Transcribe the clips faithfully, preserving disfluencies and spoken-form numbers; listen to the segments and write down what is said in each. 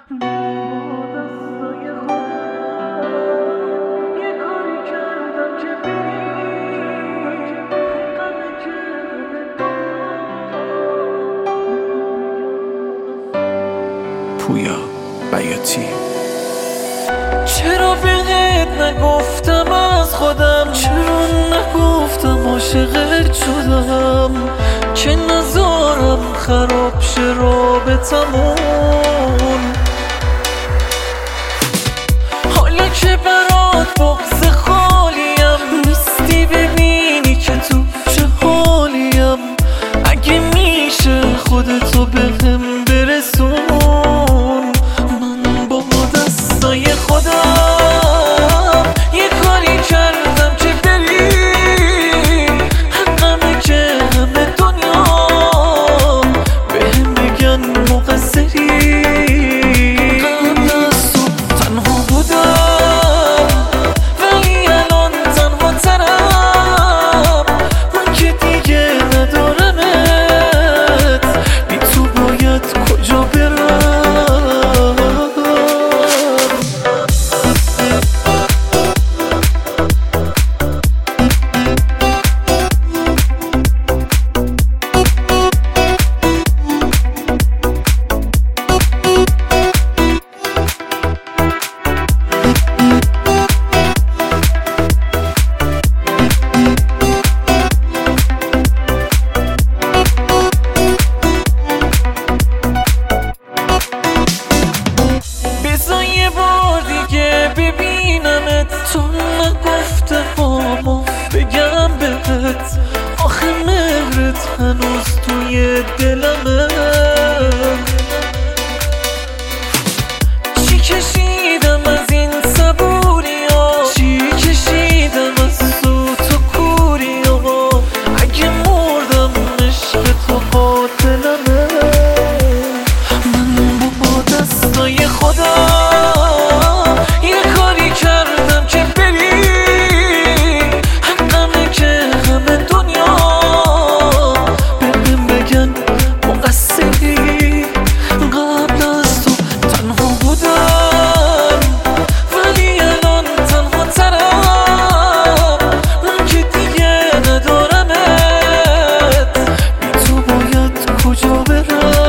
پویا بیاتی. چرا بهت نگفتم از خودم، چرا نگفتم عاشقت شدم، که نذارم خراب شه رابطمون. حالا که برات بغض خالیم، نیستی ببینی که تو چه حالیم. اگه میشه خودتو بهم برسون، من با دستای خودم یه کاری کردم که بری حقمه که همه دنیا بهم بگن مقصری. قبل از تو تنها بودم ولی الان تنها ترم، من که دیگه ندارمت، بی تو باید کجا برم. بذار یه بار دیگه ببینمت، تو نگفته بامو بگم بهت، آخه مهرت هنوز توی دلمه. چی کشیدم از این صبوریا، چی کشیدم از سوت و کوریا، اگه مردم عشق تو قاتلمه. من با دستای خودم یه کاری کردم که بری حقمه که همه دنیا بهم بگن مقصری. قبل از تو تنها بودم ولی الان تنها ترم، من که دیگه ندارمت، بی تو باید کجا برم.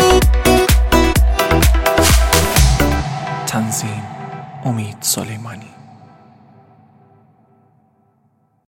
تنظیم امید سلیمانی.